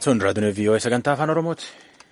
Sun raadiyoo VOA sagantaa afaan Oromooti.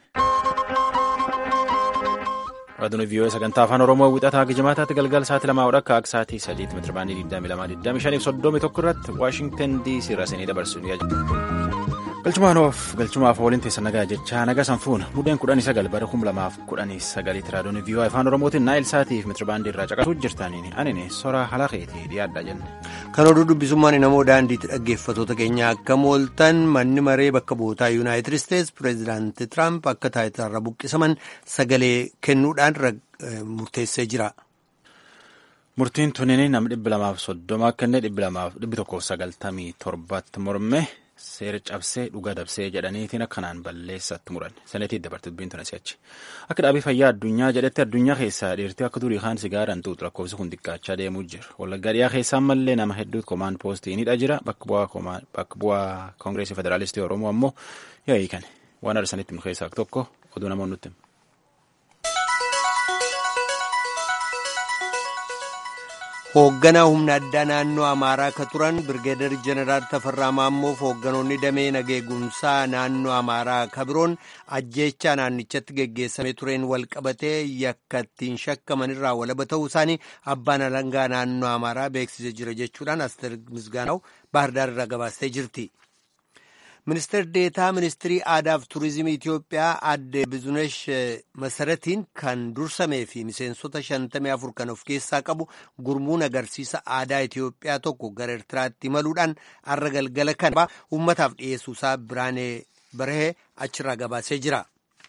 Raadiyoo VOA sagantaa afaan Oromoo wixataa Gijimaataatti galgala sa'aatii 2 akka sa'aatii 3 meetira baandii 22,25 irratti Waashingtan DC irraa isinii dabarsuun yaajjira. Galchumaaf waliin teessa nagaa jechaa nagaa sanfuun muddeen 19 bara 2019 raadiyoo VOA afaan Oromootiin Naayil Saatiif meetira baandii irraa caqasuu jirtaniin anini soraa halakeetii dhiyaadha jenne. Kan oduu dubbisummaan namoo daandiitti dhaggeeffatoota keenya akka mooltan manni maree bakka bu'ootaa Yuunaayitid Isteetsi pireezidaantii Tiraamp akka taayitaarra buqqisaman sagalee kennuudhaan murteessee jira. Murtiin tuniin nama 230 akka inni 197 morme seera cabsee dhugaa dabsee jedhaniitiin akkanaan balleessatti muran saneetiin dabarte dubbiin tun asi'achi. Akka dhaabii fayyaa addunyaa jedhetti addunyaa keessaa dhiirtii akka durii kaan sigaaraan xuuxu lakkoofsi kun xiqqaachaa deemuu jira. Wallaggaa dhiyaa keessaa mallee nama hedduutu komaan poostii ni jira. Bakka bu'aa Koongireesii Federaalistii Oromoo ammoo yaa'ii kan waan arsanitti nu keessaa tokko oduu namoonni nutti. Hoogganaa humna addaa naannoo Amaaraa akka turan Birgeedar Jeneraal Tafarraa Maammoof hoogganoonni damee nageegumsaa naannoo Amaaraa akka biroon ajjeechaa naannichatti geggeessamee tureen walqabatee yakka ittiin shakkaman irraa walaba ta'uu isaanii abbaan alangaa naannoo Amaaraa beeksisee jira jechuudhaan Asteer Misgaanaw Baahirdaar irraa gabaastee jirti. Ministeerri Deetaa Ministirii Aadaaf Turizimii Itoophiyaa Aadde Bizunesh Masaratiin kan dursamee fi miseensota 54 kan of keessaa qabu gurmuun agarsiisa aadaa Itoophiyaa tokko gara Eertiraatti imaluudhaan har'a galgala kana uummataaf dhiyeessuusaa Biraanee Barhee achirraa gabaasee jira.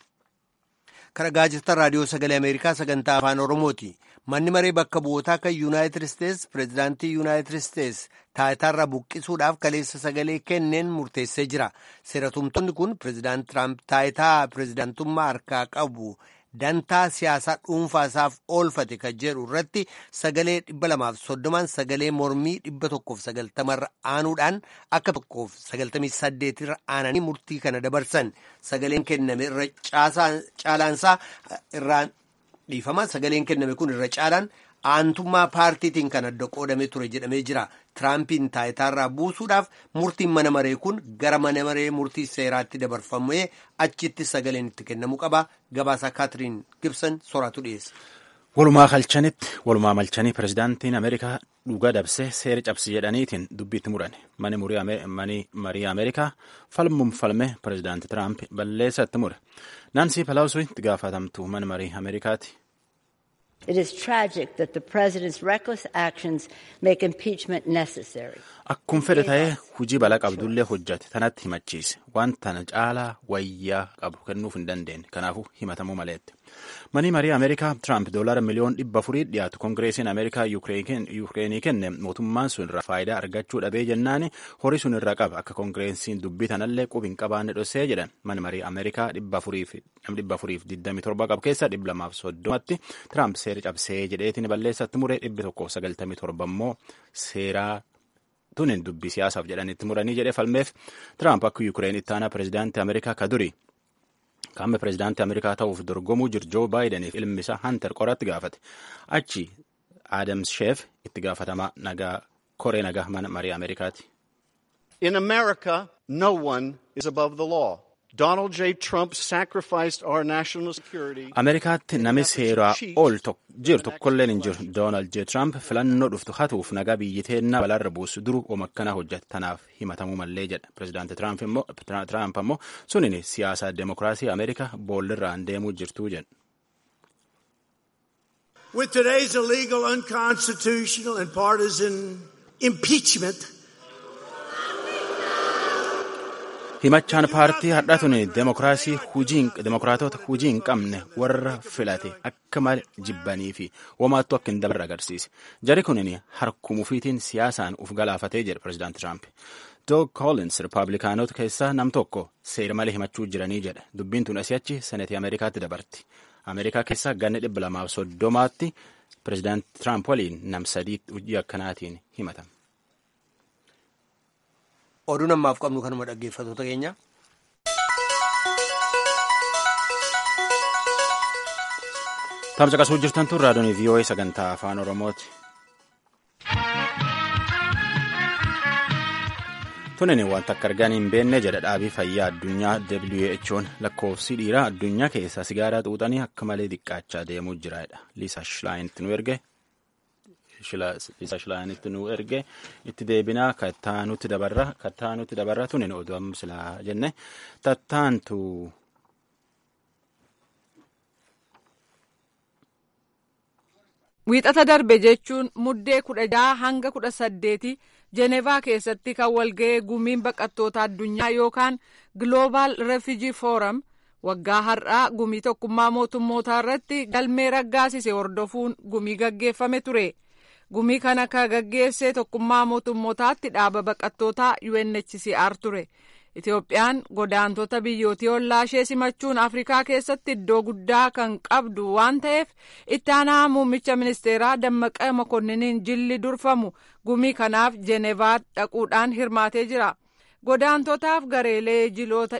Kan dhaggeeffachaa jirtan raadiyoo sagalee Ameerikaa sagantaa afaan Oromooti. Manni maree bakka bu'ootaa kan Yuunaayitid Isteetsi pireezidaantii Yuunaayitid Isteetsi taayitaarraa buqqisuudhaaf kaleessa sagalee kenneen murteessee jira. Seeratumtoonni kun pireezidaant Tiraamp taayitaa pireezidaantummaa harkaa qabu dantaa siyaasaa dhuunfaa isaaf oolfate kan jedhu irratti sagalee 230 sagalee mormii 190 irra aanuudhaan akka 198 irra aananii murtii kana dabarsan. Sagaleen kenname irra caalaansaa irraan dhiifama. Sagaleen kenname kun irra caalaan aantummaa paartiitiin kan adda qoodamee ture jedhamee jira. Tiraampiin taayitaarraa buusuudhaaf murtiin mana maree kun gara mana maree murtii seeraatti dabarfamee achitti sagaleen itti kennamuu qaba. Gabaasaa Kaatiriin Gibson soraatu dhiyeessa. Walumaa malchanii pireezidaantiin Ameerikaa dhugaa dabsee seera cabsi jedhaniitiin dubbiitti murane. Mani marii Ameerikaa falme pireezidaantii Tiraamp balleessatti mure. Naansii Peloosii itti gaafatamtu mana marii Ameerikaati. It is tragic that the president's reckless actions make impeachment necessary. Akkuma fedhe ta'ee hujii balaa qabdullee hojjate tanatti himachiise. Waan tana caalaa wayyaa qabu kennuuf hin dandeenye. Kanaafuu himatamuu maleetti. Manii marii Ameerikaa Tiraamp $400 miliyoon dhiyaatu Koongireesiin Ameerikaa Yuukireenii kenne mootummaan sun irraa faayidaa argachuu dhabee jennaani horii sun irraa qaba. Akka Koongireesiin dubbii tanallee qubi hin qabaanne dhossee jedhan. Mani marii Ameerikaa 427 qabu keessa 230tti Tiraamp seera cabsee jedheetiin balleessatti mure 197 immoo seeraa tunin dubbii siyaasaaf jedhanitti muranii jedhee falmeef Tiraamp akka Yuukireen itti aanaa pireezidaantii Ameerikaa ka duri qaama pireezidaantii Ameerikaa ta'uuf dorgomuu jiru Joo Baayideniif ilmi isaa Hanter qoratti gaafate. Achi Adams Sheef itti gaafatamaa koree nagaa mana marii Ameerikaati. In America, no one is above the law. Donald J. Trump sacrificed our national security. Ameerikaatti nami seeraa ol jiru tokkolleen hin jiru. Donald J. Trump filannoo dhuftu hatuuf nagaa biyyi teennaa balaarra buusu duru omakkanaa hojjate tanaaf himatamuu mallee jedha. Pireezidaantii Tiraamp ammoo sunini siyaasa demokiraasii Ameerikaa boollirraan deemuu jirtuu jedha. With today's illegal, unconstitutional and partisan impeachment. Himachaan paartii hadhaatuun demokiraatota hujii hin qabne warra filate akka malee jibbanii fi womaattuu akka hin dabarre agarsiise. Jari kunin harkumufiitiin siyaasaan uf galaafatee jedha pireezidaantii Tiraamp. Doug Collins Rippaabilikaanota keessaa nam tokko seera malee himachuu jiranii jedha. Dubbiin tun asi'achi seneetii Ameerikaatti dabarti. Ameerikaa keessaa ganna 230tti pireezidaantii Tiraamp waliin nam 3 hojii akkanaatiin himatama. Oduu namaaf qabnu kanuma dhaggeeffatoota keenya. Tamsaqasuu jirtan tun raadiyoo VOA sagantaa afaan Oromooti. Tunin wanta akka argaan hin beekne jedha dhaabii fayyaa addunyaa WHO'n lakkoofsi dhiiraa addunyaa keessaa sigaaraa xuuxanii akka malee xiqqaachaa deemuu jiraadha. Liisa Shilaayiinitti nu erge itti deebinaa kattaa nutti dabarra tunin oduu amma silaa jenne tattaantu. Wiixata darbe jechuun muddee 16 hanga 18 Jenevaa keessatti kan walga'ee gumiin baqattoota addunyaa yookaan Global Refugee Forum waggaa har'aa gumii tokkummaa mootummootaa irratti galmee raggaasise hordofuun gumii gaggeeffame ture. Gumii kana kan gaggeesse tokkummaa mootummootaatti dhaaba baqattootaa UNHCR ture. Itoophiyaan godaantota biyyootii ollaa ishee simachuun Afrikaa keessatti iddoo guddaa kan qabdu waan ta'eef itti aanaa muummicha ministeeraa Dammaqaa Mokonniiniin jilli durfamu gumii kanaaf Jenevaa dhaquudhaan hirmaatee jira. Godaantotaaf gareelee jiloota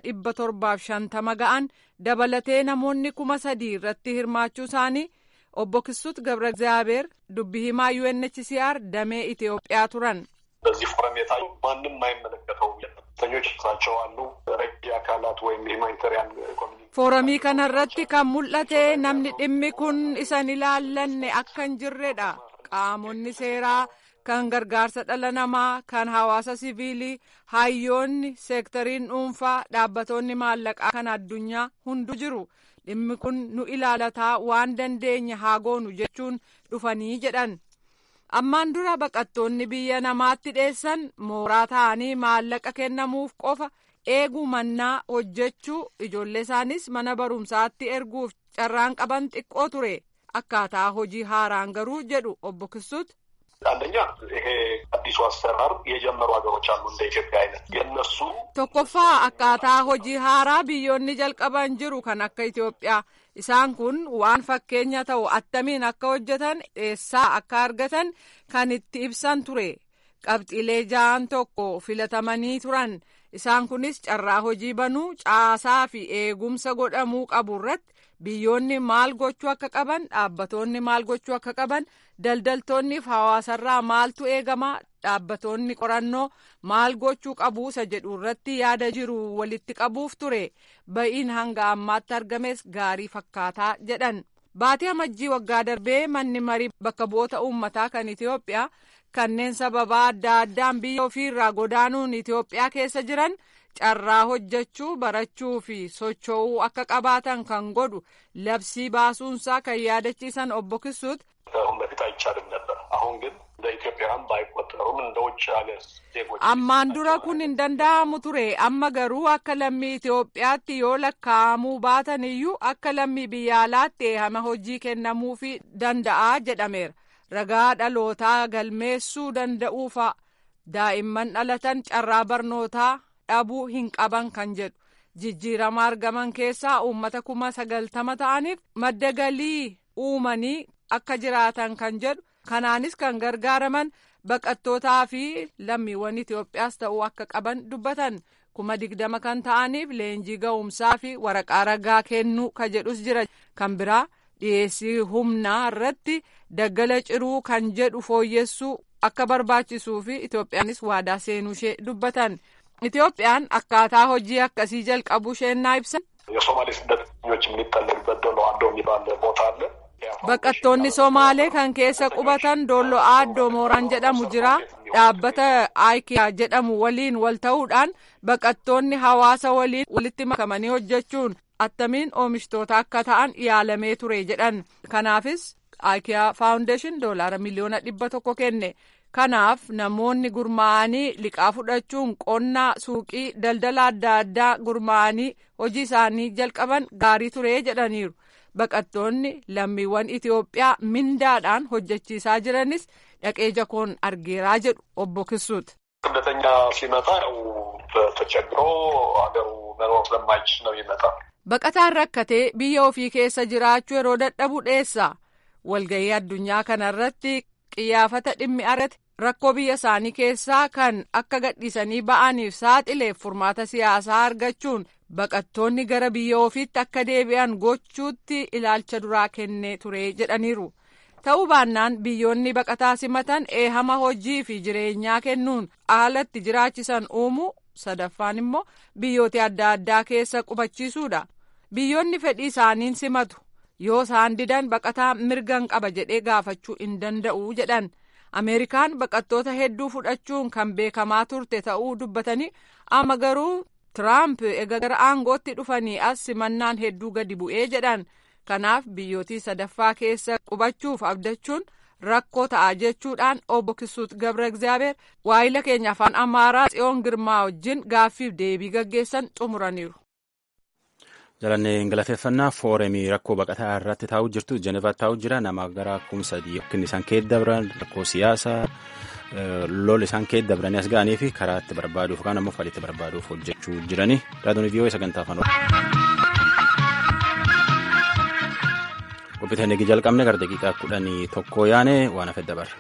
750 ga'an dabalatee namoonni 3,000 irratti hirmaachuu isaanii obbo Kisuut Gabra Egzaabeer dubbii himaa UNHCR damee Itoophiyaa turan. በዚህ ፎረም የታዩ ማንም የማይመለከተው ተኞች ናቸው አሉ ረጂ አካላት ወይም የሁማኒታሪያን ኮሚኒቲ ፎረሚ kanarratti kan mul'ate namni dhimmi kun isan ilaallanne akka hin jirredha. Qaamonni seeraa kan gargaarsa dhala namaa kan hawaasa siviilii hayyoonni seektariin dhuunfaa dhaabbattoonni maallaqaa kan addunyaa hundu jiru. Dhimmi kun nu ilaalataa waan dandeenya haa goonu jechuun dhufanii jedhan. Ammaan dura baqattoonni biyya namaatti dheessan mooraa ta'anii maallaqa kennamuuf qofa eeguu mannaa hojjechuu ijoollee isaanis mana barumsaatti erguuf carraan qaban xiqqoo ture. Akkaataa hojii haaraan garuu jedhu obbo Kisuut. አንደኛ ይሄ አዲሱ አሰራር የጀመሩ ሀገሮች አሉ እንደ ኢትዮጵያ አይነት የነሱ tokkoffaa akkaataa hojii haaraa biyyoonni jalqaban jiru kan akka Itoophiyaa isaan kun waan fakkeenya ta'u attamiin akka hojjetan eessaa akka argatan kan itti ibsan ture. Qabxiilee 6 tokko filatamanii turan. Isaan kunis carraa hojii banuu caasaa fi eegumsa godhamuu qabu irratti biyyoonni maal gochuu akka qaban dhaabbattoonni maal gochuu akka qaban daldaltoonniif hawaasarraa maaltu eegama dhaabbattoonni qorannoo maal gochuu qabu isa jedhu irratti yaada jiru walitti qabuuf ture. Ba'iin hanga ammaatti argames gaarii fakkaataa jedhan. Baatii amajjii waggaa darbee manni marii bakka bu'oota uummataa kan Itoophiyaa kanneen sababa adda addaan biyya ofiirraa godaanuun Itoophiyaa keessa jiran carraa hojjechuu barachuu fi socho'uu akka qabaatan kan godhu labsii baasuunsaa kan yaadachiisan obbo Kisuut. Ammaan dura kun hin danda'amu ture. Amma garuu akka lammii Itoophiyaatti yoo lakkaa'amuu baatan iyyuu akka lammii biyya alaatti eehama hojii kennamuufi danda'a jedhameera. Ragaa dhalootaa galmeessuu danda'uu fa'a. Daa'imman dhalatan carraa barnootaa dhabuu hin qaban kan jedhu. Jijjiirama argaman keessaa uummata 90,000 ta'aniif madda galii uumanii akka jiraatan kan jedhu. Kanaanis kan gargaaraman baqattootaa fi lammiiwwan Itoophiyaas ta'uu akka qaban dubbatan. 20,000 kan ta'aniif leenjii ga'umsaa fi waraqaa ragaa kennuu kan jedhus jira. Kan biraa dhiyeessii humnaa irratti daggala ciruu kan jedhu fooyyessuu akka barbaachisuu fi Itoophiyaanis waadaa seenuu ishee dubbatan. Itoophiyaan akkaataa hojii akkasii jalqabuu isheenaa ibsan. የሶማሌ ስደተኞች የሚጠለሉበት ዶሎ አዶ የሚባል ቦታ አለ። Baqattoonni Somaalee kan keessa qubatan Doollo Aaddoo Mooraan jedhamu jira. Dhaabbata Aikiyaa jedhamu waliin wal ta'uudhaan baqattoonni hawaasa waliin walitti makamanii hojjechuun attamiin oomishtoota akka ta'an yaalamee ture jedhan. Kanaafis Aikiyaa Foundation $1 miliyoona 100 kenne. Kanaaf namoonni gurmaa'anii liqaa fudhachuun qonnaa suuqii daldala adda addaa gurmaa'anii hojii isaanii jalqaban gaarii ture jedhaniiru. Baqattoonni lammiiwwan Itoophiyaa mindaadhaan hojjechiisaa jiranis dhaqee jakoon argeeraa jedhu obbo Kisuut. ስደተኛ ሲመጣ ተቸግሮ ሀገሩ መኖር ስለማይችል ነው ይመጣል። Baqataan rakkatee biyya ofii keessa jiraachuu yeroo dadhabu dheessa. Walgahii addunyaa kanarratti qiyyaafata dhimmi argate rakkoo biyya isaanii keessaa kan akka gadhiisanii ba'aniif saaxileef furmaata siyaasaa argachuun baqattoonni gara biyya ofiitti akka deebi'an gochuutti ilaalcha duraa kennee ture jedhaniiru. Ta'uu baannaan biyyoonni baqataa simatan eehama hojii fi jireenyaa kennuun haalatti jiraachisan uumuu, sadaffaan immoo biyyoota adda addaa keessa qubachiisuudha. Biyyoonni fedhii isaaniin simatu yoo isaan didan baqataa mirgan qaba jedhee gaafachuu hin danda'u jedhan. Ameerikaan baqattoota hedduu fudhachuun kan beekamaa turte ta'uu dubbatanii amma garuu Tiraamp egaa gara aangootti dhufanii as simannaan hedduu gadi bu'ee jedhan. Kanaaf biyyootii sadaffaa keessa qubachuuf abdachuun rakkoo ta'a jechuudhaan obbo Kisuut Gabra Egzaabeer waayila keenya afaan Amaaraa Tsiyoon Girmaa wajjin gaaffiif deebii gaggeessan xumuraniiru. Jalannee galateeffannaa fooremii rakkoo baqataa irratti taa'uu jirtu Jenevaatti taa'uu jira. Nama gara 3,000 yookiin isaan keessa dabran rakkoo siyaasaa lol isaan keessa dabranii as ga'anii fi karaa itti barbaaduuf yookaan ammoo faliitti barbaaduuf hojjechuu jiranii. Raadiyoon vii'oo sagantaa afaan Qophii teennee jalqabne gara daqiiqaa 11 yaane waan hafe dabarra.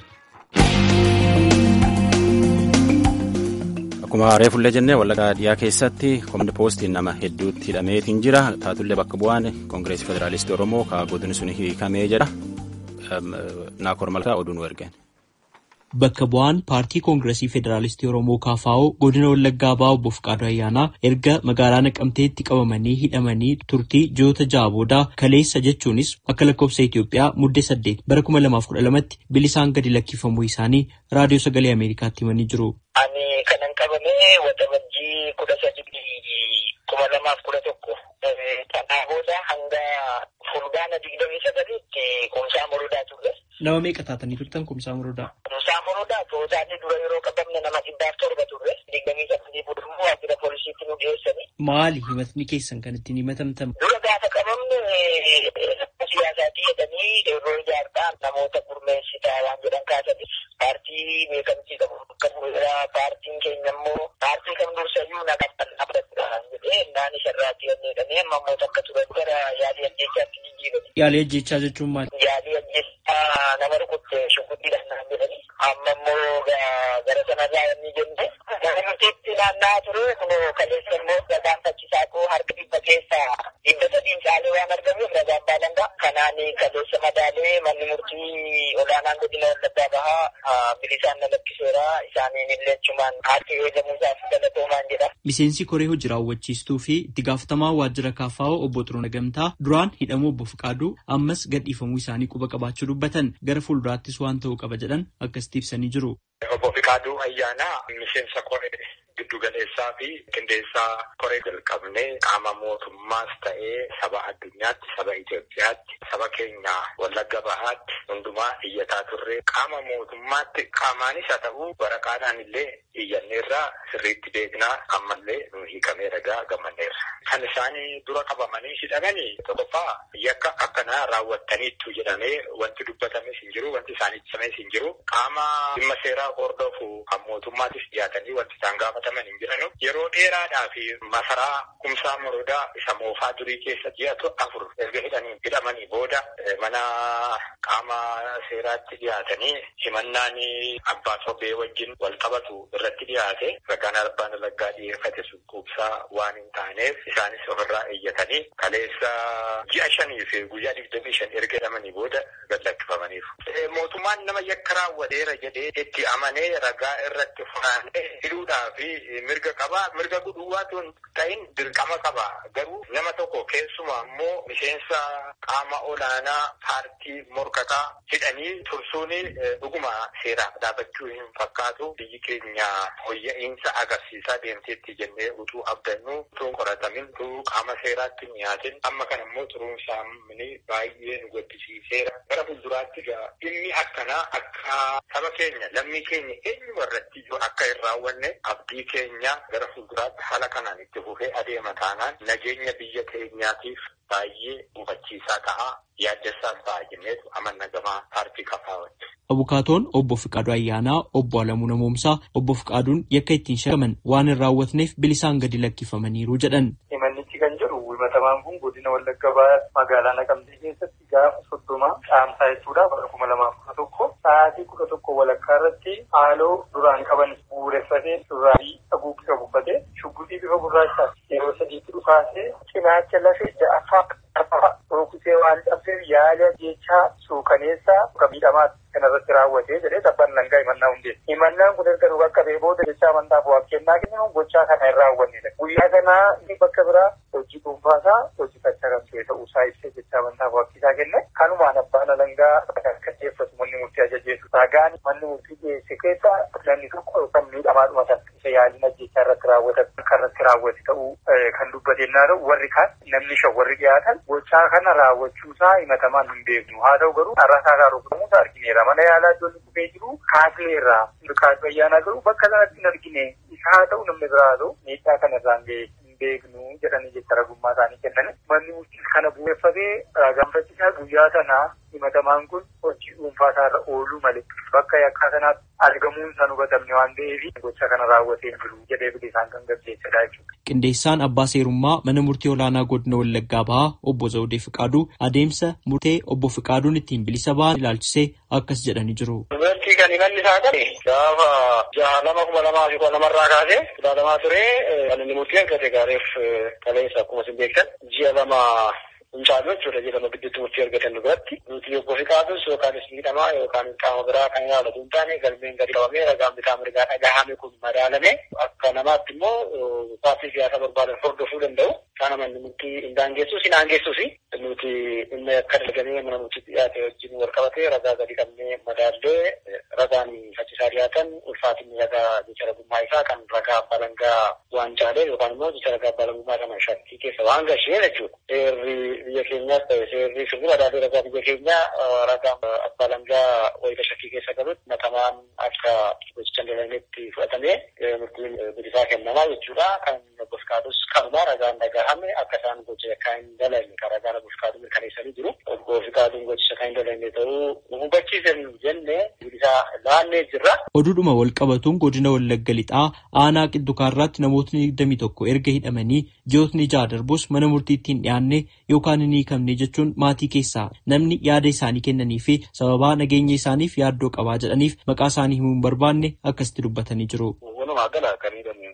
Akkuma reefullee jennee Wallaggaa dhiyaa keessatti koomandi poostiin nama hedduutti hidhameetiin jira. Taatullee bakka bu'aan Koongireesii Federaalistii Oromoo godina sun hiikamee jedha. Naakoor Malkaa oduu nu ergeen. Bakka bu'aan paartii Koongireesii Federaalistii Oromoo KFO godina Wallaggaa ba'aa obbo Fiqaaduu Ayyaanaa erga magaalaa Naqamteetti qabamanii hidhamanii turtii ji'oota 6 booda kaleessa jechuunis akka lakkoofsa Itoophiyaa muddee 8 bara 2012tti bilisaan gadi lakkifamuu isaanii raadiyoo sagalee Ameerikaatti himanii jiru. Ani kanan qabamee waxabajjii 13/2011 kanaa booda hanga fulbaana 29tti Kumsaa Morodaa turre. Nama meeqa taatanii turtan Kumsaa Morodaa? Kumsaa Morodaa tootaanii dura yeroo qabamne nama 700 turre. 29 boodammoo waajjira poolisiitti nu dhiyeessanii. Maali himatni keessan kan ittiin himatamtan? Dura gaafa qabamne siyaasaatii jedhanii yeroo ijaartaa namoota gurmeessitaa waan jedhan kaasanii paartii beekamtii qabu paartiin keenya immoo paartii kam dursayyuu naqatan dhaabbatudha jedhee naan isarraatti jedhanii amma immoo takka turan gara yaalii ajjeechaatti jijjiirani. Yaalii ajjeechaa jechuun maali? Yaalii ajjeechaa nama rukutte shukuttiidhaan naan jedhani amma immoo gara sanarraa inni jenne nama nuti naannaa ture kunoo kaleessa immoo ragaan faccisaa koo harka dhibba keessaa 300 caalee waan argameef ragaan baalangaa kanaan kaleessa madaalee manni murtii olaanaan godina Wallaggaa bahaa bilisaan na lakkiseera isaaniin illee achumaan haati eegamuusaaf galatoomaan jedha. Miseensi koree hojii raawwachiistuu fi itti gaafatamaa waajjira KFO obbo Xiruun Gamtaa duraan hidhamuu obbo Fiqaaduu ammas gadhiifamuu isaanii quba qabaachuu dubbatan gara fuulduraattis waan ta'uu qaba jedhan akkasitti ibsanii jiru. Obbo Fiqaaduu Ayyaanaa miseensa koree giddu galeessaa fi qindeessaa koree jalqabnee qaama mootummaas ta'ee saba addunyaatti, saba Itoophiyaatti, saba keenya Wallagga Bahaatti hundumaa iyyataa turre qaama mootummaatti qaamaanis haa ta'u waraqaadhaan illee iyyanneerraa sirriitti beeknaa ammallee nu hiikamee ragaa gammanneerra. Kan isaanii dura qabamanii hidhamanii tokkoffaa yakka akkanaa raawwattaniittu jedhamee wanti dubbatames hin jiru, wanti isaanii ibsames hin jiru. Qaama dhimma seeraa hordofu kan mootummaatis dhiyaatanii wanti isaan gaafataman hin jiranu. Yeroo dheeraadhaa fi masaraa Kumsaa Morodaa isa moofaa durii keessa ji'a 4 erga hidhamanii booda mana qaama seeraatti dhiyaatanii himannaan abbaa sobee wajjin wal qabatu irratti dhiyaate ragaan abbaan alangaa dhiyeeffate sun quubsaa waan hin taaneef isaanis ofirraa eeyyatanii kaleessa ji'a 5 fi guyyaa 25 erga hidhamanii booda gad lakkifamaniif. Mootummaan nama yakka raawwateera jedhee itti amanee ragaa irratti funaanee hidhuudhaa fi mirga qaba. Mirga gudhuwaatu hin ta'in dirqama qaba. Garuu nama tokko keessumaa immoo miseensa qaama olaanaa paartii morkataa hidhanii tursuun dhuguma seeraaf dhaabachuu hin fakkaatu. Biyyi keenya hoyya'iinsa agarsiisaa deemteetti jennee utuu abdannu utuu qoratamin utuu qaama seeraatti dhiyaatin amma kana immoo turuunsaamni baay'ee nu gaddisiiseera. Gara fuulduraatti dhimmi akkanaa akka saba keenya lammii keenya eenyuma irratti iyyuu akka hin raawwanne abdii keenya gara fuulduraatti haala kanaan itti fufee adeema taanaan nageenya biyya keenyaatiif baay'ee gufachiisaa ta'a yaaddessaas ta'a jenneetu amanna gamaa paartii KFO'tti. Abukaatoon obbo Fiqaaduu Ayyaanaa obbo Alamuu Namoomsaa obbo Fiqaaduun yakka ittiin shakaman waan hin raawwatneef bilisaan gadi lakkifamaniiru jedhan. Himannichi kan jedhu himatamaan kun godina Wallagga Bahaa magaalaa Naqamtee keessatti gaafa 30 caamsaa jechuudha bara 2011 sa'aatii 11 walakkaa irratti haaloo duraan qaban bu'uureffatee shurraabii haguuggii qabuuffatee shugguxii bifa gurraachaas yeroo 3tti dhukaasee cinaacha lafee ja'affaa rukutee waan cabseef yaala jecha gochaa suukaneessaa kan miidhamaa kanarratti raawwatee jedhee abbaan alangaa himannaa hundeesse. Himannaan kun erga nu qaqqabee booda jecha amantaaf waaf kennaa kennu gochaa kana hin raawwannedha. Guyyaa kanaa inni bakka biraa hojii dhuunfaasaa hojjetachaa kan ture ta'uusaa ibsee jecha amantaaf waafkisaa kenne. Kanumaan abbaan alangaa akka dhiyeeffatu manni murtii ajajeessu taagaan manni murtii dhiyeesse keessa namni tokko yookaan miidhamaadhuma sana isa yaaliin ajjechaa irratti raawwatan akka irratti raawwate ta'uu kan dubbatennaa ta'u warri kaan namni shan warri dhiyaatan gochaa kana raawwachuusaa himatamaan hin beeknu. Haa ta'u garuu har'asaa raawwatamuusaa argineera. Mana yaalaa ijoolli dhufee jiru kaasneerraa Lukaatu Ayyaanaa garuu bakka sanatti hin argine. Isa haa ta'u namni biraa haa ta'u miidhaa kana irraan ga'e hin beeknu jedhanii jecha ragummaa isaanii kennan. Manni murtii kana bu'eeffatee gaanfachiisaa guyyaa sanaa himatamaan kun hojii dhuunfaasaa irra ooluu malee bakka yakkaa sanaatti argamuun isaan hubatamne waan ta'eef gocha kana raawwatee jiru jedhee bilisaan kan gaggeessedha jechuudha. Qindeessaan abbaa seerummaa mana murtii olaanaa godina Wallaggaa Bahaa obbo Zawudee Fiqaaduu adeemsa murtee obbo Fiqaaduun ittiin bilisa ba'an ilaalchisee akkas jedhanii jiru. Dubartii kan imalli isaa qabe gaafa 6/2012 kaasee ilaalamaa ture kan inni murtii argate gaariif kaleessa akkuma isin beektan 2 Inchaaloo jechuudha jedhama gidduutti murtii argatan duratti nuti obbo Fiqaadus yookaanis miidhamaa yookaan qaama biraa kan ilaalatu hin taane galmeen gadi qabamee ragaan bitaa mirgaa dhagahame kun madaalame akka namaatti immoo paartii siyaasaa barbaadan hordofuu danda'u. Kana manni murtii hin daangessus hin aangessus nuti inni akka dalganee mana murtiitti dhiyaate wajjin wal qabatee ragaa gadi qabnee madaallee ragaan faccisaa dhiyaatan ulfaatinni ragaa jecha ragummaa isaa kan ragaa abbaa alangaa waan caalee yookaan immoo jecha ragaa abbaa alangummaa kana shakkii keessa waan gashee jechuudha. Seerri biyya keenyaas ta'e seerri sirni madaallee ragaa biyya keenyaa ragaa abbaa alangaa wayita shakkii keessa galutti matamaan akka gocha dalameetti fudhatamee murtiin bilisaa kennamaa jechuudha. Kan obbo Fiqaadus kanuma ragaan dhagahame akka isaan gocha yakkaa hin dalagne kan ragaan obbo Fiqaaduu mirkaneessanii jiru. Obbo Fiqaaduun gocha yakkaa hin dalagne ta'uu hubachiisan jennee bilisaa laannee jirra. Oduudhuma wal qabatuun godina Wallagga Lixaa aanaa Qiddukaarraatti namootni 21 erga hidhamanii ji'ootni 6 darbus mana murtiitti hin dhiyaanne yookaan hin hiikamne jechuun maatii keessaa namni yaada isaanii kennanii fi sababaa nageenya isaaniif yaaddoo qabaa jedhaniif maqaa isaanii himuu hin barbaanne akkasitti dubbatanii jiru. Walumaa gala kan hidhamne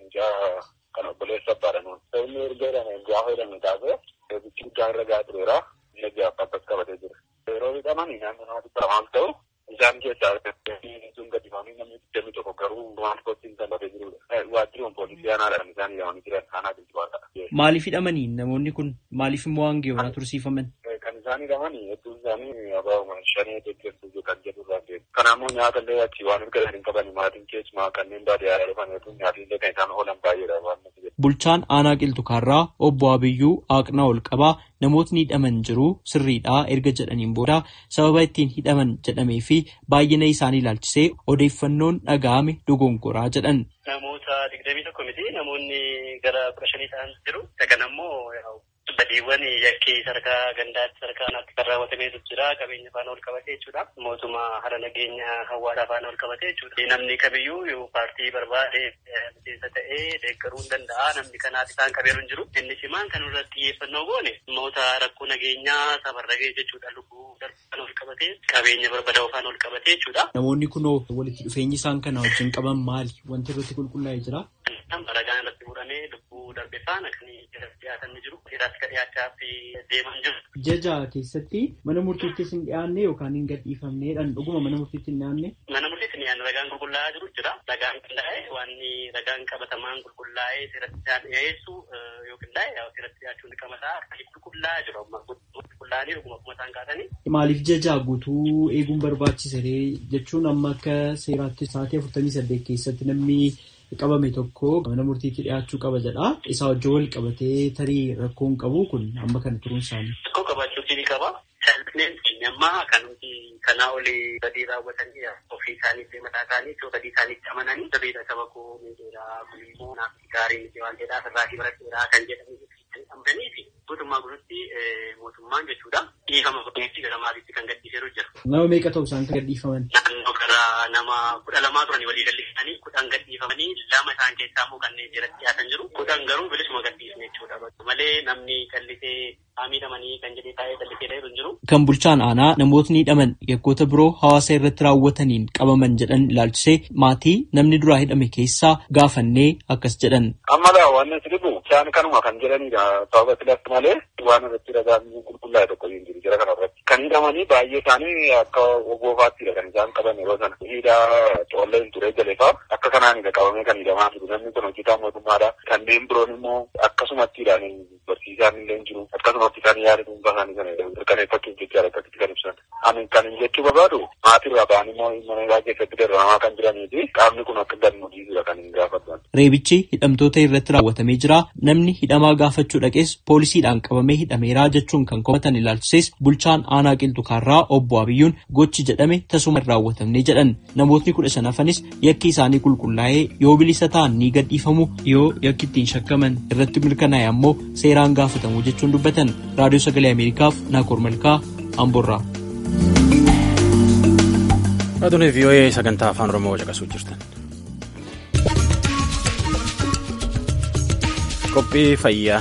kan obboleessa baadhamuun sabni erga hidhame gaafa hidhame taasise bichi guddaa irra gahaa tureera inni gaafa akkas qabatee jira. Yeroo hidhaman naannoo namatti baramaan ta'u isaan keessaa sun gadi faamii namni 21 garuu waan kottiin salphatee jirudha. Waajjiroon poolisii aanaadhaan isaan hidhamanii jiran aanaa Qiddukaarraa. Maaliif hidhamanii namoonni kun maaliif immoo hangeewwanaa tursiifaman? Kan isaan hidhamanii hedduun isaanii abaa'uma shanii deeggartuu kan jedhurraa ta'e. Kanaammoo nyaata illee achi waan erga hin qaban maatiin keessumaa kanneen baadiyyaa dhufan hedduun nyaata illee kan isaan oolan baay'eedha waan nuti jedhu. Bulchaan aanaa Qilxukaarraa obbo Abiyyuu Aaqnaa ol qabaa namootni hidhaman jiru sirriidhaa erga jedhaniin booda sababa ittiin hidhaman jedhamee fi baay'ina isaanii ilaalchisee odeeffannoon dhaga'ame dogongoraa jedhan. Namoota 21 miti namoonni gara 15 ta'an jiru. Kan ammoo badiiwwan yakkii sarkaa gandaatti sarkaanaatti kan raawwatamee jira qabeenya faana ol qabatee jechuudha. Mootummaa haala nageenya hawaasaa faana ol qabatee jechuudha. Namni kamiyyuu yoo paartii barbaade miseensa ta'ee deeggaruu hin danda'a. Namni kanaaf isaan qabeeru hin jiru. Inni cimaan kan irratti xiyyeeffannoo goone namoota rakkoo nageenyaa safarra ga'e jechuudha. Lubbuu darbaan ol qabatee qabeenya barbadaa'u faana ol qabatee jechuudha. Namoonni kunoo walitti dhufeenyi isaan kana wajjin qaban maali? Wanti irratti qulqullaa'ee jira? Ragaan irratti fuudhamee lubbuu darbe faana kan dhiyaatan ni jiru. Dhiiraatti kan dhiyaachaa fi deeman jiru. Jaja keessatti mana murtiittis hin dhiyaanne yookaan hin gadhiifamneedhaan dhuguma mana murtiitti hin dhiyaanne? Mana murtiitti hin dhiyaanne ragaan qulqullaa'aa jiru jira. Ragaan qindaa'ee waan ragaan qabatamaan qulqullaa'ee seeratti dhiyeessu yoo qindaa'e seeratti dhiyaachuun ni qabata. Qulqullaa'aa jiru amma qulqullaa'anii dhuguma kuma isaan kaasanii. Maaliif jaja guutuu eeguun barbaachise jechuun amma akka seeraatti sa'aatii 48 keessatti namni qabame tokko mana murtiitti dhiyaachuu qaba jedha. Isaa wajjin wal qabatee tarii rakkoon qabu kun amma kana turuun isaanii. Rakkoo qabaachuutii ni qaba. Salphineen ammaa kan nuti kanaa olii badii raawwatanii ofii isaaniitti mataa isaanii iddoo badii isaaniitti amananii sabeedha saba koo miidheeraa kun immoo naaf gaarii miti waan jedhaa sirraatii baradheeraa kan jedhanii amananii fi guutummaa guututti mootummaan jechuudha. Dhiifama godheetti gara maaliitti kan gadhiiseeru jira. Nama meeqa ta'u isaan kan gadhiifaman? Naannoo gara nama 12 turanii walii gallisanii 10 gadhiifamanii 2 isaan keessaa immoo kanneen jiratti dhiyaatan jiru. 10 garuu bilisuma gadhiisne jechuudha. Malee namni callisee miidhamanii kan jedhee taa'ee callisee ta'e jiru. Kan bulchaan aanaa namootni hidhaman yakkoota biroo hawaasa irratti raawwataniin qabaman jedhan ilaalchisee maatii namni duraa hidhame keessaa gaafannee akkas jedhan. Ammalaa waan nuti dhibu isaan kanuma kan jedhanidha. Sababa filatti malee waan irratti ragaan qulqullaa'e tokko hin jiru jira kana irratti. Kan kan hidhamanii baay'ee isaanii akka ogoofaatti kan isaan qaban yeroo sana hidhaa coollee hin ture jaleefaa akka kanaan qabamee kan hidhamaa jiru namni kun hojjetaa mootummaadha. Kanneen biroon immoo akkasumattiidhaan barsiisaan illee jiru akkasumatti kan yaada dhuunfaa isaanii kana mirkaneeffachuuf jechaadha akkasitti kan ibsan. Ani kan jechuu barbaadu maatirraa ba'anii immoo mana hidhaa keessatti dararamaa kan jiranii fi qaamni kun akka gadi dhiisudha kan hin gaafatan. Reebichi hidhamtoota irratti raawwatamee jira. Namni hidhamaa gaafachuu dhaqes poolisiidhaan qabamee hidhameeraa jechuun kan komatan ilaalchises bulchaan aanaa Qilxuu Kaarraa obbo Abiyyuun gochi jedhame tasuma hin raawwatamne jedhan. Namootni 15 hafanis yakki isaanii qulqullaa'ee yoo bilisa ta'an ni gadhiifamu yoo yakki ittiin shakkaman irratti mirkanaa'e ammoo seeraan gaafatamu jechuun dubbatan. Raadiyoo Sagalee Ameerikaaf Naakoor Malkaa Amboorraa. Raadiyoo VOA sagantaa afaan Oromoo caqasuu jirtan. Qophii fayyaa.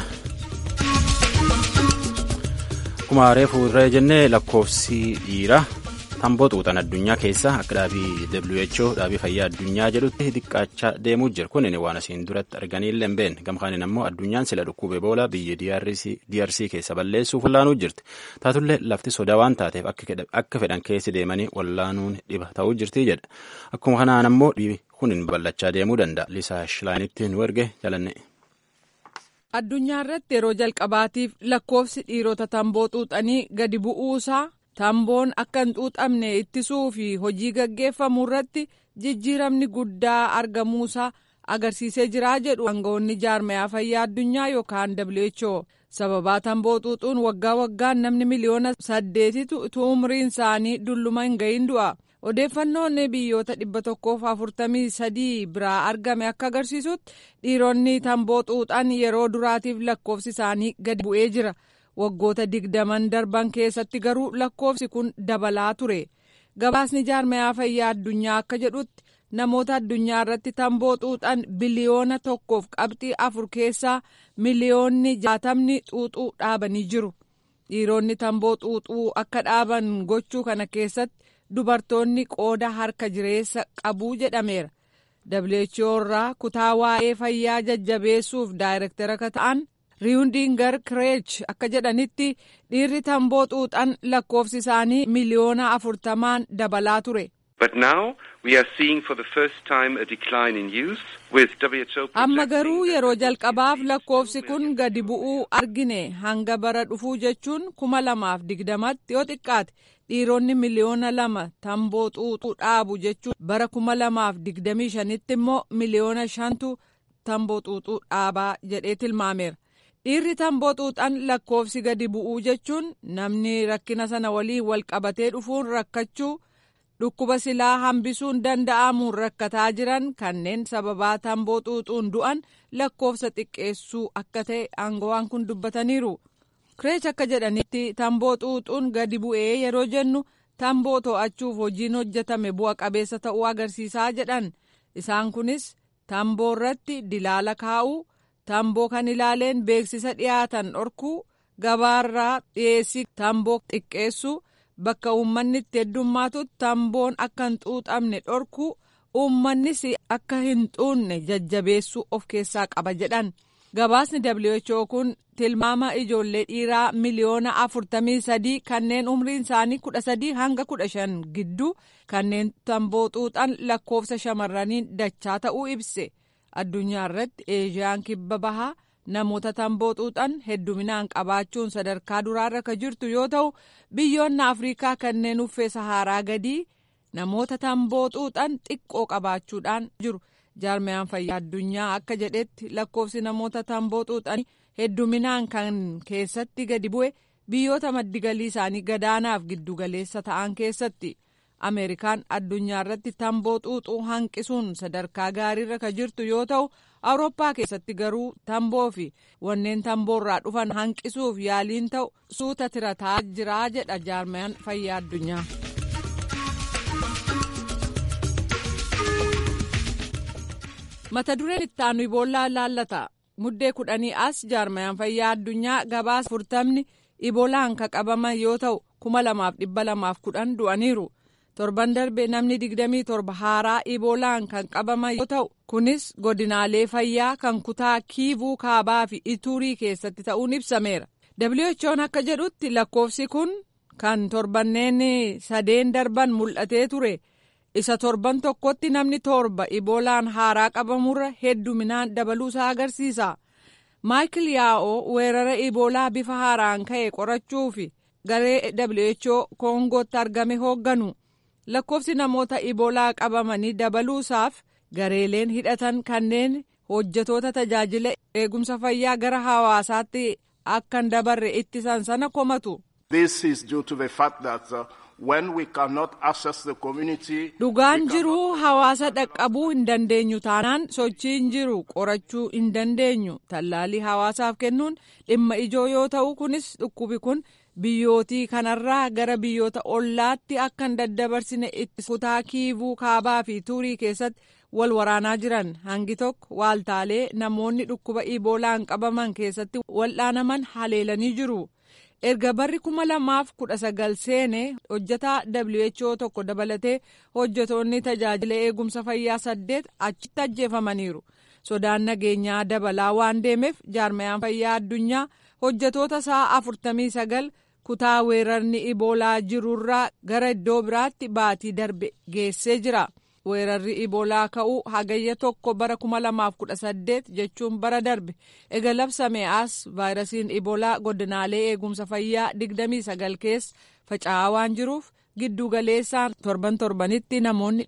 Akkuma reefu irra jennee lakkoofsi dhiiraa tamboo xuuxan addunyaa keessa akka dhaabii WHO dhaabii fayyaa addunyaa jedhutti xiqqaachaa deemuu jira. Kun waan asiin duratti arganii illee hin beekne. Gamkaaniin ammoo addunyaan sila dhukkubee Eboolaa biyya DRC keessa balleessuuf wallaanuu jirti. Taatullee lafti sodaa waan taateef akka fedhan keessi deemanii wallaanuun dhiba ta'uu jirti jedha. Akkuma kanaan ammoo dhibi kun bal'achaa deemuu danda'a. Lisaa Shilaanitti nu erge jalanne. Addunyaa irratti yeroo jalqabaatiif lakkoofsi dhiirota tamboo xuuxanii gadi bu'uusaa tamboon akka hin xuuxamne ittisuu fi hojii gaggeeffamu irratti jijjiiramni guddaa argamuusaa agarsiisee jiraa jedhu aangawoonni jaarmayaa fayyaa addunyaa yookaan WHO. Sababaa tamboo xuuxuun waggaa waggaan namni miliyoona 8 utuu umriin isaanii dulluma hin gahin du'a. Odeeffannoon biyyoota 143 biraa argame akka agarsiisutti dhiironni tamboo xuuxan yeroo duraatiif lakkoofsi isaanii gadi bu'ee jira. Waggoota 20 darban keessatti garuu lakkoofsi kun dabalaa ture. Gabaasni jaarmayaa fayyaa addunyaa akka jedhutti namoota addunyaa irratti tamboo xuuxan biliyoona 1.4 keessaa miliyoonni 60 xuuxuu dhaabanii jiru. Dhiironni tamboo xuuxuu akka dhaaban gochuu kana keessatti dubartoonni qooda harka jireessa qabuu jedhameera. WHO irraa kutaa waa'ee fayyaa jajjabeessuuf daayirektara akka ta'an Riiwundiingar Kireech akka jedhanitti dhiirri tamboo xuuxan lakkoofsi isaanii miliyoona 40 dabalaa ture. Amma garuu yeroo jalqabaaf lakkoofsi kun gadi bu'uu argine hanga bara dhufuu jechuun 2020tti yoo xiqqaate dhiironni miliyoona 2 tamboo xuuxuu dhaabu jechuun bara 2025tti immoo miliyoona 5tu tamboo xuuxuu dhaabaa jedhee tilmaameera. Dhiirri tamboo xuuxan lakkoofsi gadi bu'uu jechuun namni rakkina sana waliin wal qabatee dhufuun rakkachuu dhukkuba silaa hambisuun danda'amuun rakkataa jiran kanneen sababaa tamboo xuuxuun du'an lakkoofsa xiqqeessuu akka ta'e aangawaan kun dubbataniiru. Kireech akka jedhanitti tamboo xuuxuun gadi bu'ee yeroo jennu tamboo to'achuuf hojiin hojjetame bu'a qabeessa ta'uu agarsiisaa jedhan. Isaan kunis tamboo irratti dilaala kaa'uu, tamboo kan ilaaleen beeksisa dhiyaatan dhorkuu, gabaarraa dhiyeessii tamboo xiqqeessuu, bakka uummanni itti heddummaatutti tamboon akka hin xuuxamne dhorkuu, uummannis akka hin xuunne jajjabeessuu of keessaa qaba jedhan. Gabaasni WHO kun tilmaama ijoollee dhiiraa miliyoona 43 kanneen umriin isaanii 13 hanga 15 gidduu kanneen tamboo xuuxan lakkoofsa shamarraniin dachaa ta'uu ibse. Addunyaa irratti Eeshiyaan kibba bahaa namoota tamboo xuuxan hedduminaan qabaachuun sadarkaa duraarra kan jirtu yoo ta'u biyyoonni Afrikaa kanneen uffee Saharaa gadii namoota tamboo xuuxan xiqqoo qabaachuudhaan jiru. Jaarmayaan fayyaa addunyaa akka jedhetti lakkoofsi namoota tamboo xuuxan hedduminaan kan keessatti gadi bu'e biyyoota maddigalii isaanii gadaanaaf giddugaleessa ta'an keessatti. Ameerikaan addunyaa irratti tamboo xuuxuu hanqisuun sadarkaa gaariirra kan jirtu yoo ta'u Awurooppaa keessatti garuu tamboo fi wanneen tamboorraa dhufan hanqisuuf yaaliin ta'u suuta tirataa jiraa jedha jaarmayaan fayyaa addunyaa. Mata dureen itti aanu Iboolaa laallata. Muddee 10 as jaarmayaan fayyaa addunyaa gabaasa 40 Iboolaan kan qabaman yoo ta'u 2210 du'aniiru. Torban darbe namni 27 haaraa Iboolaan kan qabaman yoo ta'u kunis godinaalee fayyaa kan kutaa Kiivuu Kaabaa fi Ituurii keessatti ta'uun ibsameera. WHO'n akka jedhutti lakkoofsi kun kan torbanneen sadeen darban mul'atee ture. Isa torban tokkotti namni 7 iboolaan haaraa qabamurra hedduminaan dabaluusaa agarsiisa. Maayikil Yaa'oo weerara iboolaa bifa haaraan ka'e qorachuufi garee WHO Koongootti argame hoogganu. Lakkoofsi namoota iboolaa qabamanii dabaluusaaf gareeleen hidhatan kanneen hojjetoota tajaajila eegumsa fayyaa gara hawaasaatti akka hin dabarre ittisan sana komatu. This is due to the fact that when we cannot access the community. Dhugaan jiru hawaasa dhaqqabuu hin dandeenyu taanaan sochiin jiru qorachuu hin dandeenyu. Tallaalii hawaasaaf kennuun dhimma ijoo yoo ta'u kunis dhukkubi kun biyyootii kanarraa gara biyyoota ollaatti akka hin daddabarsine itti kutaa Kiivuu Kaabaa fi Tuurii keessatti wal waraanaa jiran hangi tokko waaltaalee namoonni dhukkuba iboolaan qabaman keessatti wal'aanaman haleelanii jiru. Erga barri 2019 seene hojjetaa WHO tokko dabalatee hojjetoonni tajaajila eegumsa fayyaa 8 achitti ajjeefamaniiru. Sodaan nageenyaa dabalaa waan deemeef jaarmayaan fayyaa addunyaa hojjetoota isaa 49 kutaa weerarni iboolaa jirurraa gara iddoo biraatti baatii darbe geessee jira. Weerarri iboolaa ka'uu hagayya 1 bara 2018 jechuun bara darbe ega labsame as vaayirasiin iboolaa godinaalee eegumsa fayyaa 29 keessa faca'aa waan jiruuf giddu galeessaan torbanitti namoonni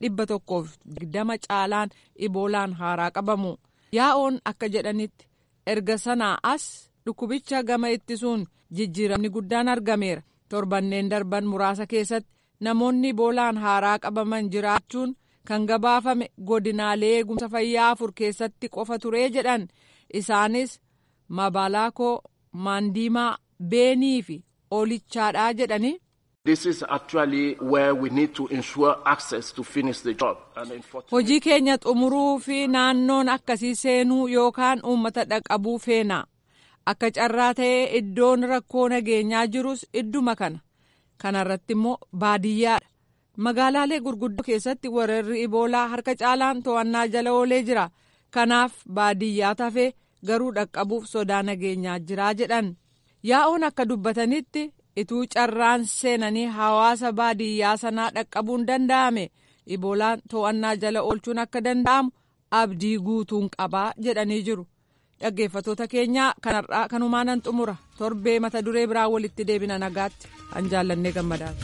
120 caalaan iboolaan haaraa qabamu. Yaa'oon akka jedhanitti erga sanaa as dhukkubicha gama ittisuun jijjiiramni guddaan argameera. Torbanneen darban muraasa keessatti namoonni iboolaan haaraa qabaman jiraachuun kan gabaafame godinaalee eegumsa fayyaa 4 keessatti qofa ture jedhan. Isaanis Mabaalaakoo, Maandiimaa, Beenii fi Oolichaadhaa jedhani. This is actually where we need to ensure access to finish the job. Hojii keenya xumuruu fi naannoon akkasii seenuu yookaan uummata dhaqqabuu feena. Akka carraa ta'ee iddoon rakkoo nageenyaa jirus idduma kana. Kanarratti immoo baadiyyaadha. Magaalaalee gurguddoo keessatti weerarri iboolaa harka caalaan to'annaa jala oolee jira. Kanaaf baadiyyaa tafee garuu dhaqqabuuf sodaa nageenyaa jira jedhan. Yaa'oon akka dubbatanitti ituu carraan seenanii hawaasa baadiyyaa sanaa dhaqqabuun danda'ame iboolaan to'annaa jala oolchuun akka danda'amu abdii guutuun qabaa jedhanii jiru. Dhaggeeffattoota keenyaa kanarraa kanumaanan xumura torbee mata duree biraa walitti deebina nagaatti an jaallannee gammadaati.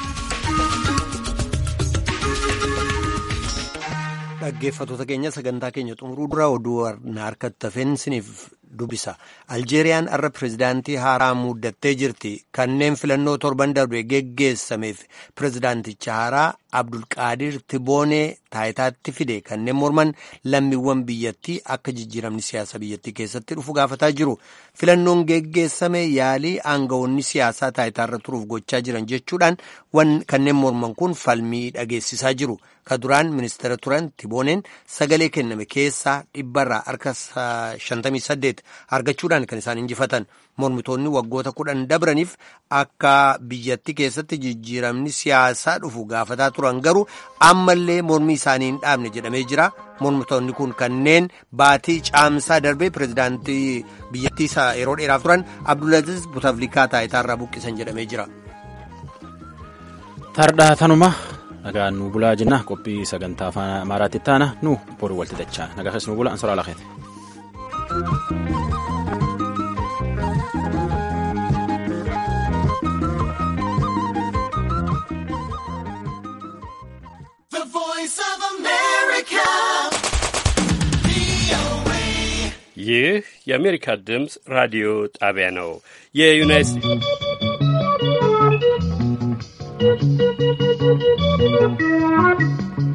Dhaggeeffattoota keenya sagantaa keenya xumuruu dura oduu harkatti hafeen siniif dubbisa. Aljeeriyaan har'a pirezidaantii haaraa muuddattee jirti. Kanneen filannoo torban darbe geggeessameef pirezidaanticha haaraa Abdulqaadir Tiboonee taayitaatti fide kanneen morman lammiiwwan biyyattii akka jijjiiramni siyaasa biyyattii keessatti dhufu gaafataa jiru. Filannoon geggeessame yaalii aangawoonni siyaasaa taayitaarra turuuf gochaa jiran jechuudhaan kanneen morman kun falmii dhageessisaa jiru. Kaduraan ministeera turan Tibooneen sagalee kenname keessaa 100 harka 58 argachuudhaan kan isaan injifatan. Mormitoonni waggoota 10 dabraniif akka biyyattii keessatti jijjiiramni siyaasaa dhufu gaafataa turan garuu ammallee mormii isaanii hin dhaabne jedhamee jira. Mormitoonni kun kanneen baatii caamsaa darbee pirezidaantii biyyattii yeroo dheeraaf turan Abdulaziz Butaflikaa taayitaarraa buqqisan jedhamee jira. Tardhaa tanuma nagaan nu bulaa jenna qophii sagantaa afaan Amaaraatti taana nu boru walti dachaa nagaafas nu bula ansoraa laafeete. ይህ የአሜሪካ ድምፅ ራዲዮ ጣቢያ ነው። የዩናይትድ ስቴትስ